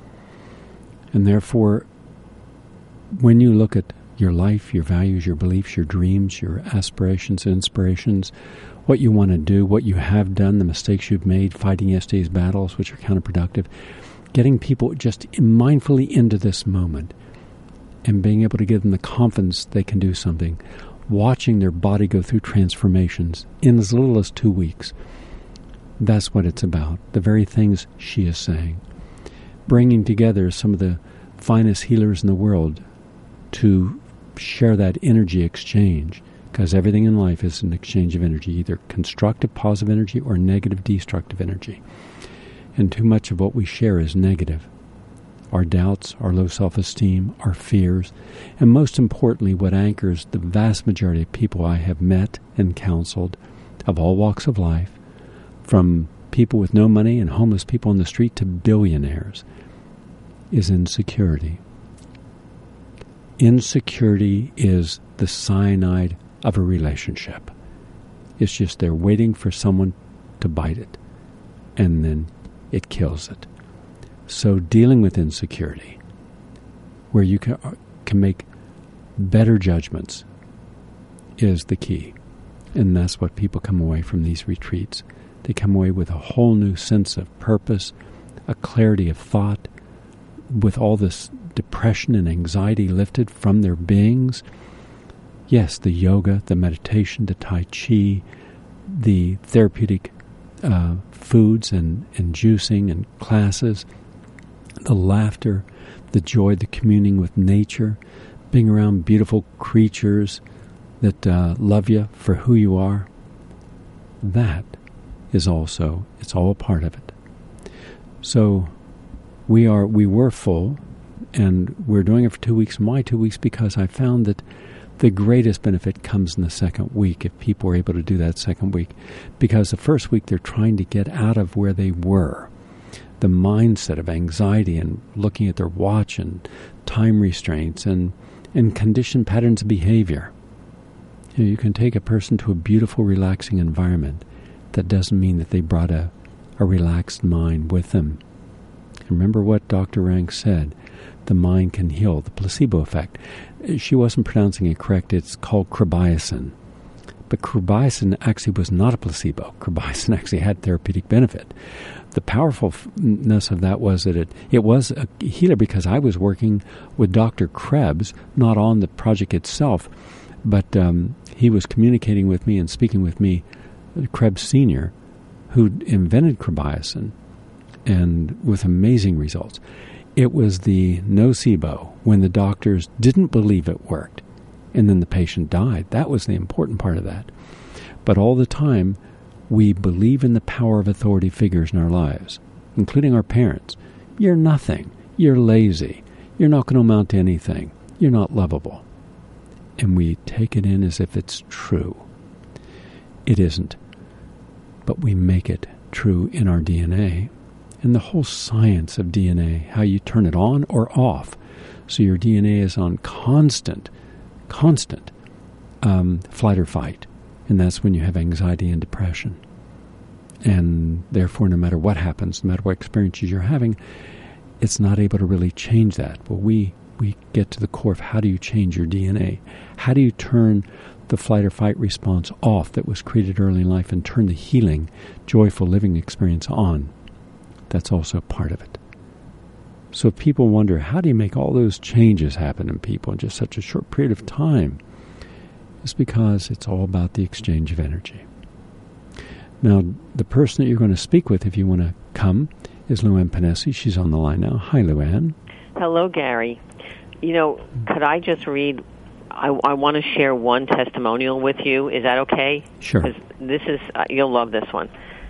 S2: And therefore, when you look at your life, your values, your beliefs, your dreams, your aspirations, inspirations, what you want to do, what you have done, the mistakes you've made, fighting yesterday's battles, which are counterproductive, getting people just mindfully into this moment and being able to give them the confidence they can do something, watching their body go through transformations in as little as two weeks. That's what it's about, the very things she is saying. Bringing together some of the finest healers in the world to share that energy exchange, because everything in life is an exchange of energy, either constructive, positive energy or negative, destructive energy. And too much of what we share is negative. Our doubts, our low self-esteem, our fears, and most importantly, what anchors the vast majority of people I have met and counseled of all walks of life, from people with no money and homeless people on the street to billionaires, is insecurity. Insecurity is the cyanide of a relationship. It's just they're waiting for someone to bite it, and then it kills it. So dealing with insecurity, where you can, can make better judgments, is the key. And that's what people come away from these retreats. They come away with a whole new sense of purpose, a clarity of thought, with all this depression and anxiety lifted from their beings. yes, the yoga, the meditation, the Tai Chi, the therapeutic uh, foods and, and juicing and classes, the laughter, the joy, the communing with nature, being around beautiful creatures that uh, love you for who you are, that is also, it's all a part of it. So we are, we were full, and we're doing it for two weeks. Why two weeks? Because I found that the greatest benefit comes in the second week if people are able to do that second week. Because the first week they're trying to get out of where they were. The mindset of anxiety and looking at their watch and time restraints and, and conditioned patterns of behavior. You know, you can take a person to a beautiful, relaxing environment. That doesn't mean that they brought a, a relaxed mind with them. Remember what Doctor Rank said. The mind can heal, the placebo effect. She wasn't pronouncing it correct. It's called Cribiacin. But Cribiacin actually was not a placebo. Cribiacin actually had therapeutic benefit. The powerfulness of that was that it, it was a healer because I was working with Doctor Krebs, not on the project itself, but um, he was communicating with me and speaking with me, Krebs Senior, who invented Cribiacin, and with amazing results. It was the nocebo when the doctors didn't believe it worked, and then the patient died. That was the important part of that. But all the time, we believe in the power of authority figures in our lives, including our parents. You're nothing. You're lazy. You're not going to amount to anything. You're not lovable. And we take it in as if it's true. It isn't. But we make it true in our D N A. And the whole science of D N A, how you turn it on or off. So your D N A is on constant, constant um, flight or fight. And that's when you have anxiety and depression. And therefore, no matter what happens, no matter what experiences you're having, it's not able to really change that. Well, we, we get to the core of how do you change your D N A? How do you turn the flight or fight response off that was created early in life and turn the healing, joyful living experience on? That's also part of it. So if people wonder, how do you make all those changes happen in people in just such a short period of time? It's because it's all about the exchange of energy. Now, the person that you're going to speak with, if you want to come, is Luann Panesi. She's on the line now. Hi, Luann.
S5: Hello, Gary. You know, could I just read, I, I want to share one testimonial with you. Is that okay?
S2: Sure.
S5: 'Cause this is, uh, you'll love this one.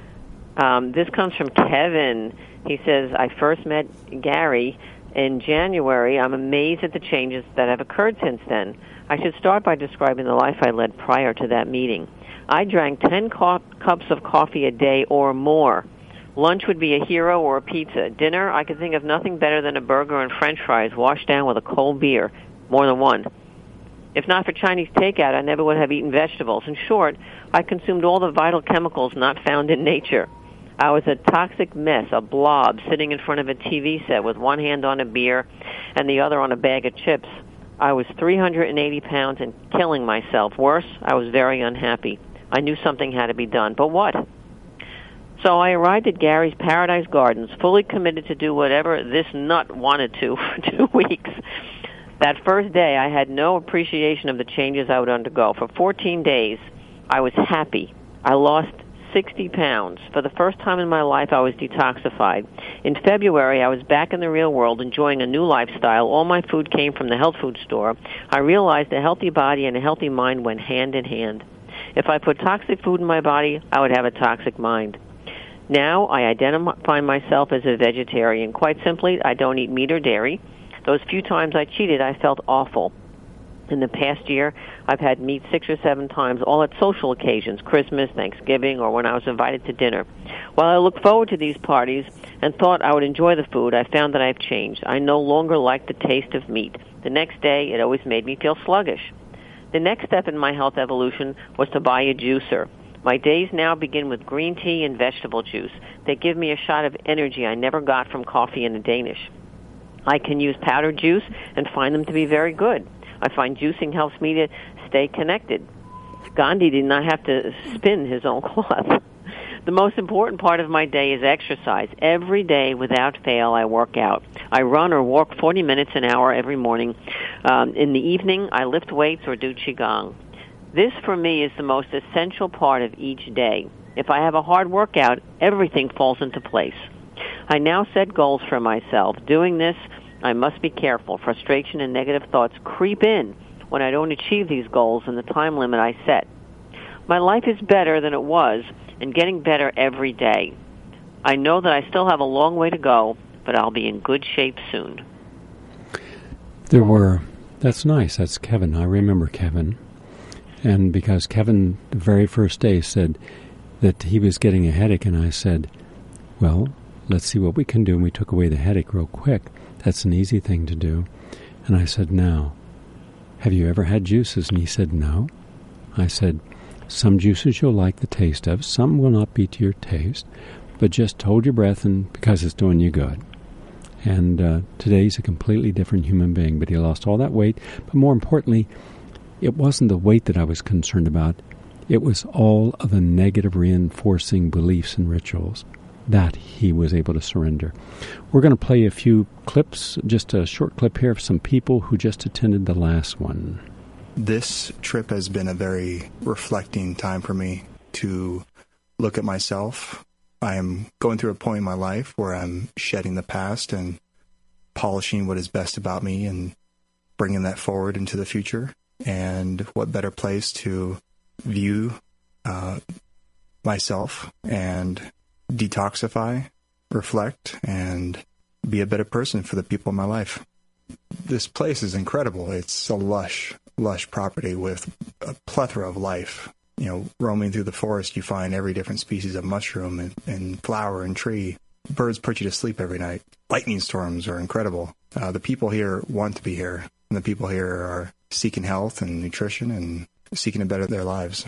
S5: Um, this comes from Kevin. He says, I first met Gary in January. I'm amazed at the changes that have occurred since then. I should start by describing the life I led prior to that meeting. I drank ten co- cups of coffee a day or more. Lunch would be a hero or a pizza. Dinner, I could think of nothing better than a burger and french fries washed down with a cold beer, more than one. If not for Chinese takeout, I never would have eaten vegetables. In short, I consumed all the vital chemicals not found in nature. I was a toxic mess, a blob, sitting in front of a T V set with one hand on a beer and the other on a bag of chips. I was three hundred eighty pounds and killing myself. Worse, I was very unhappy. I knew something had to be done, but what? So I arrived at Gary's Paradise Gardens, fully committed to do whatever this nut wanted to for two weeks. That first day, I had no appreciation of the changes I would undergo. For fourteen days, I was happy. I lost sixty pounds. For the first time in my life, I was detoxified. In February, I was back in the real world, enjoying a new lifestyle. All my food came from the health food store. I realized a healthy body and a healthy mind went hand in hand. If I put toxic food in my body, I would have a toxic mind. Now, I identify myself as a vegetarian. Quite simply, I don't eat meat or dairy. Those few times I cheated, I felt awful. In the past year, I've had meat six or seven times, all at social occasions, Christmas, Thanksgiving, or when I was invited to dinner. While I look forward to these parties and thought I would enjoy the food, I found that I've changed. I no longer like the taste of meat. The next day, it always made me feel sluggish. The next step in my health evolution was to buy a juicer. My days now begin with green tea and vegetable juice. They give me a shot of energy I never got from coffee and a Danish. I can use powdered juice and find them to be very good. I find juicing helps me to stay connected. Gandhi did not have to spin his own cloth. The most important part of my day is exercise. Every day, without fail, I work out. I run or walk forty minutes an hour every morning. Um, in the evening, I lift weights or do Qigong. This, for me, is the most essential part of each day. If I have a hard workout, everything falls into place. I now set goals for myself. Doing this, I must be careful. Frustration and negative thoughts creep in when I don't achieve these goals in the time limit I set. My life is better than it was and getting better every day. I know that I still have a long way to go, but I'll be in good shape soon.
S2: There were, that's nice, that's Kevin. I remember Kevin. And because Kevin, the very first day, said that he was getting a headache, and I said, well, let's see what we can do. And we took away the headache real quick. That's an easy thing to do. And I said, now, have you ever had juices? And he said, no. I said, some juices you'll like the taste of. Some will not be to your taste. But just hold your breath, and because it's doing you good. And uh, today he's a completely different human being. But he lost all that weight. But more importantly, it wasn't the weight that I was concerned about. It was all of the negative reinforcing beliefs and rituals that he was able to surrender. We're going to play a few clips, just a short clip here of some people who just attended the last one.
S6: This trip has been a very reflecting time for me to look at myself. I am going through a point in my life where I'm shedding the past and polishing what is best about me and bringing that forward into the future. And what better place to view uh, myself and detoxify, reflect, and be a better person for the people in my life. This place is incredible. It's a lush, lush property with a plethora of life. You know, roaming through the forest, you find every different species of mushroom and, and flower and tree. Birds put you to sleep every night. Lightning storms are incredible. Uh, the people here want to be here, and the people here are seeking health and nutrition and seeking to better their lives.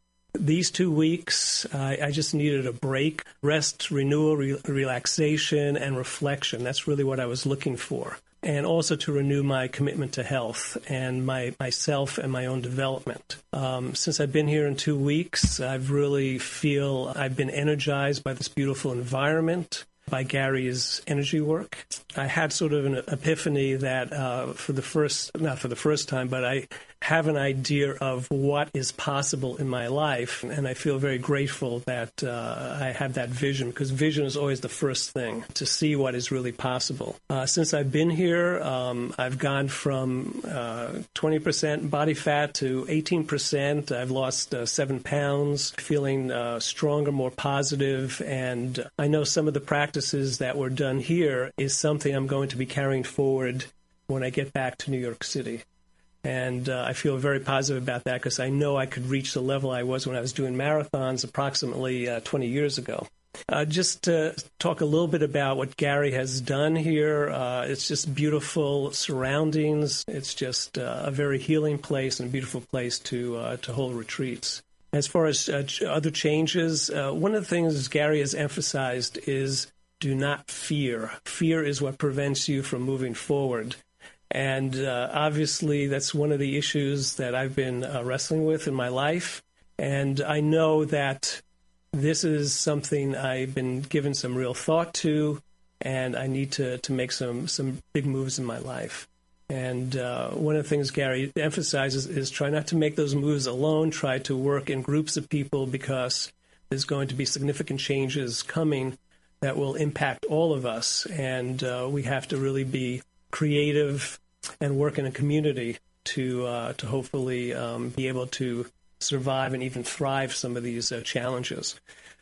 S7: These two weeks, I, I just needed a break, rest, renewal, re- relaxation, and reflection. That's really what I was looking for. And also to renew my commitment to health and my myself and my own development. Um, since I've been here in two weeks, I've really feel I've been energized by this beautiful environment, by Gary's energy work. I had sort of an epiphany that uh, for the first, not for the first time, but I have an idea of what is possible in my life, and I feel very grateful that uh, I have that vision, because vision is always the first thing, to see what is really possible. Uh, since I've been here, um, I've gone from uh, twenty percent body fat to eighteen percent. I've lost uh, seven pounds, feeling uh, stronger, more positive, and I know some of the practices that were done here is something I'm going to be carrying forward when I get back to New York City. And uh, I feel very positive about that, because I know I could reach the level I was when I was doing marathons approximately uh, twenty years ago. Uh, just to talk a little bit about what Gary has done here. Uh, it's just beautiful surroundings. It's just uh, a very healing place and a beautiful place to uh, to hold retreats. As far as uh, ch- other changes, uh, one of the things Gary has emphasized is do not fear. Fear is what prevents you from moving forward. And uh, obviously, that's one of the issues that I've been uh, wrestling with in my life. And I know that this is something I've been given some real thought to, and I need to, to make some, some big moves in my life. And uh, one of the things Gary emphasizes is try not to make those moves alone, try to work in groups of people, because there's going to be significant changes coming that will impact all of us. And uh, we have to really be creative and work in a community to uh, to hopefully um, be able to survive and even thrive some of these uh, challenges.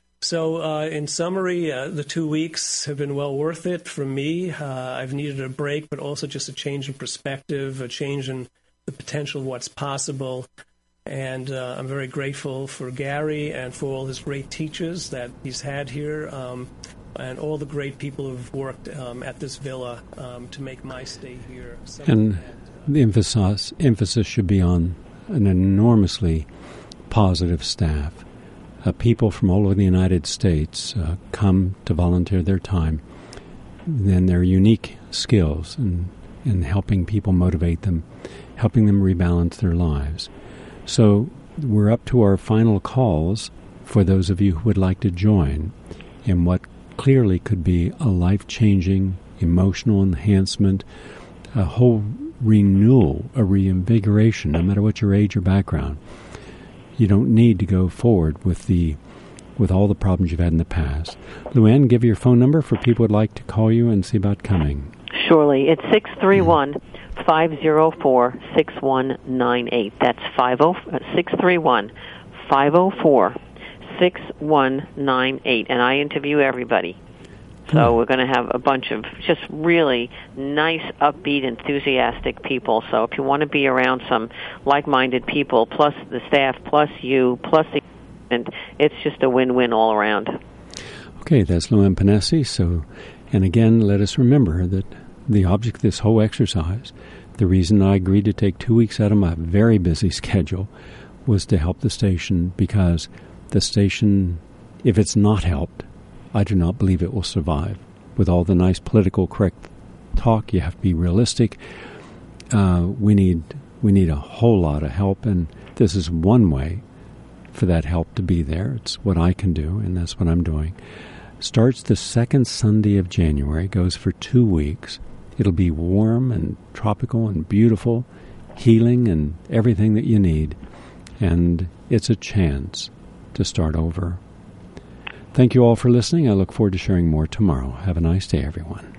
S7: So uh, in summary, uh, the two weeks have been well worth it for me. Uh, I've needed a break, but also just a change in perspective, a change in the potential of what's possible. And uh, I'm very grateful for Gary and for all his great teachers that he's had here. Um, and all the great people who've worked um, at this villa um, to make my stay here.
S2: And the emphasis, emphasis should be on an enormously positive staff. Uh, people from all over the United States uh, come to volunteer their time, then their unique skills in, in helping people motivate them, helping them rebalance their lives. So we're up to our final calls for those of you who would like to join in what clearly could be a life-changing, emotional enhancement, a whole renewal, a reinvigoration, no matter what your age or background. You don't need to go forward with the with all the problems you've had in the past. Luann, give your phone number for people who would like to call you and see about coming.
S5: Surely. It's six three one, five oh four, six one nine eight. That's six three one, five oh four, six one nine eight. And I interview everybody. So we're going to have a bunch of just really nice, upbeat, enthusiastic people. So if you want to be around some like-minded people, plus the staff, plus you, plus the and it's just a win-win all around.
S2: Okay, that's Luann Panesi. So, and again, let us remember that the object of this whole exercise, the reason I agreed to take two weeks out of my very busy schedule, was to help the station, because the station, if it's not helped, I do not believe it will survive. With all the nice political correct talk, you have to be realistic. Uh, we need we need a whole lot of help, and this is one way for that help to be there. It's what I can do, and that's what I'm doing. Starts the second Sunday of January, goes for two weeks. It'll be warm and tropical and beautiful, healing and everything that you need, and it's a chance to start over. Thank you all for listening. I look forward to sharing more tomorrow. Have a nice day, everyone.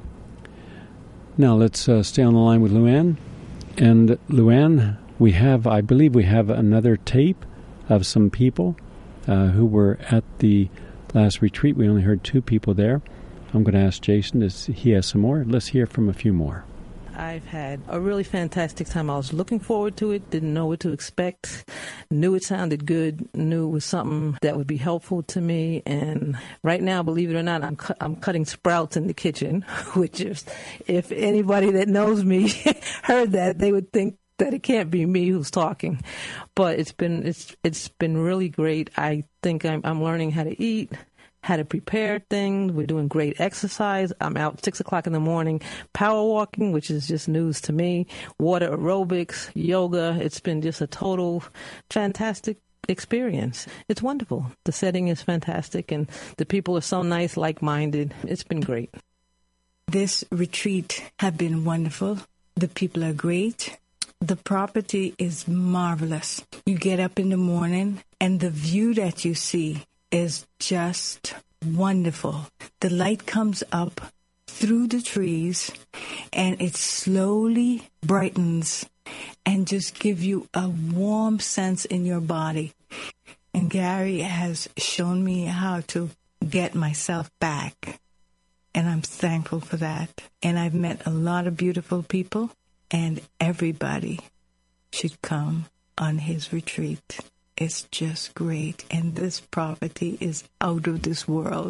S2: Now let's uh, stay on the line with Luann. And Luann, we have, I believe we have another tape of some people uh, who were at the last retreat. We only heard two people there. I'm going to ask Jason if he has some more. Let's hear from a few more.
S8: I've had a really fantastic time. I was looking forward to it, didn't know what to expect, knew it sounded good, knew it was something that would be helpful to me. And right now, believe it or not, I'm cu- I'm cutting sprouts in the kitchen, which is, if anybody that knows me heard that, they would think that it can't be me who's talking. But it's been it's it's been really great. I think I'm I'm learning how to eat, how to prepare things. We're doing great exercise. I'm out six o'clock in the morning power walking, which is just news to me. Water aerobics, yoga. It's been just a total fantastic experience. It's wonderful. The setting is fantastic, and the people are so nice, like-minded. It's been great.
S9: This retreat have been wonderful. The people are great. The property is marvelous. You get up in the morning, and the view that you see is just wonderful. The light comes up through the trees, and it slowly brightens and just give you a warm sense in your body. And Gary has shown me how to get myself back, and I'm thankful for that. And I've met a lot of beautiful people, and everybody should come on his retreat. It's just great, and this property is out of this world.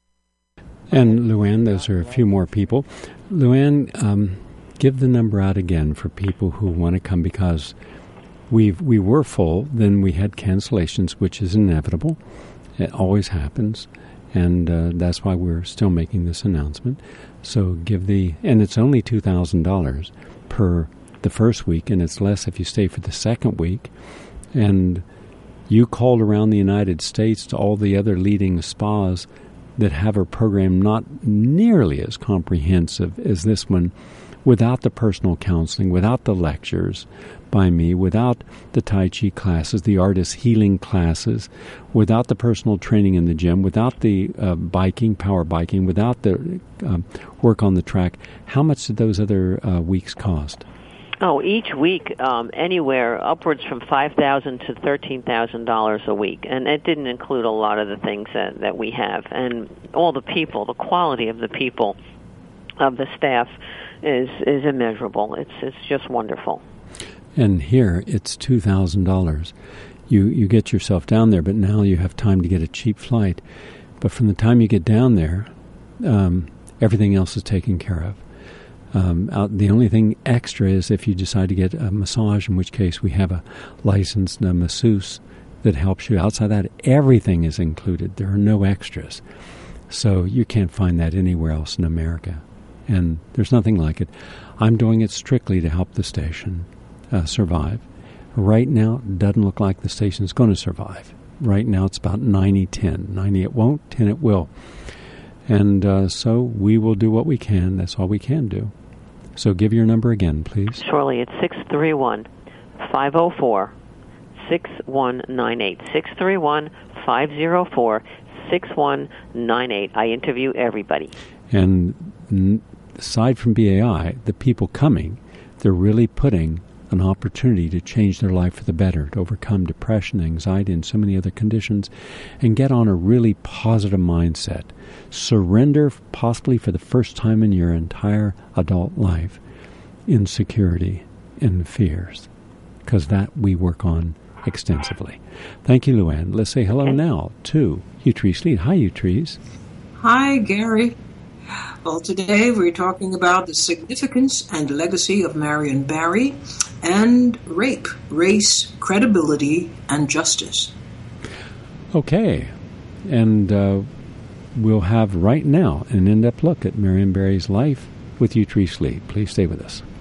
S2: And Luann, those are a few more people. Luann, um, give the number out again for people who want to come, because we we were full, then we had cancellations, which is inevitable. It always happens, and uh, that's why we're still making this announcement. So give the, and it's only two thousand dollars per the first week, and it's less if you stay for the second week. And you called around the United States to all the other leading spas that have a program not nearly as comprehensive as this one, without the personal counseling, without the lectures by me, without the Tai Chi classes, the artist healing classes, without the personal training in the gym, without the uh, biking, power biking, without the uh, work on the track. How much did those other uh, weeks cost?
S5: Oh, each week, um, anywhere upwards from five thousand to thirteen thousand dollars a week, and it didn't include a lot of the things that, that we have, and all the people, the quality of the people, of the staff, is is immeasurable. It's it's just wonderful.
S2: And here it's two thousand dollars. You you get yourself down there, but now you have time to get a cheap flight. But from the time you get down there, um, everything else is taken care of. Um, out, the only thing extra is if you decide to get a massage, in which case we have a licensed uh, masseuse that helps you. Outside that, everything is included. There are no extras. So you can't find that anywhere else in America. And there's nothing like it. I'm doing it strictly to help the station uh, survive. Right now, it doesn't look like the station's going to survive. right now it's about ninety ten. ninety it won't, ten it will. And uh, so we will do what we can. That's all we can do. So give your number again, please.
S5: Surely it's six three one, five oh four, six one nine eight. six three one, five oh four, six one nine eight. I interview everybody.
S2: And n- aside from B A I, the people coming, they're really putting an opportunity to change their life for the better, to overcome depression, anxiety, and so many other conditions, and get on a really positive mindset. Surrender, possibly for the first time in your entire adult life, insecurity and fears, because that we work on extensively. Thank you, Luann. Let's say hello now to Utrice Lead. Hi, Utrice.
S10: Hi, Gary. Well, today we're talking about the significance and legacy of Marion Barry and rape, race, credibility, and justice.
S2: Okay. And uh, we'll have right now an in-depth look at Marion Barry's life with Utrice Lead. Please stay with us.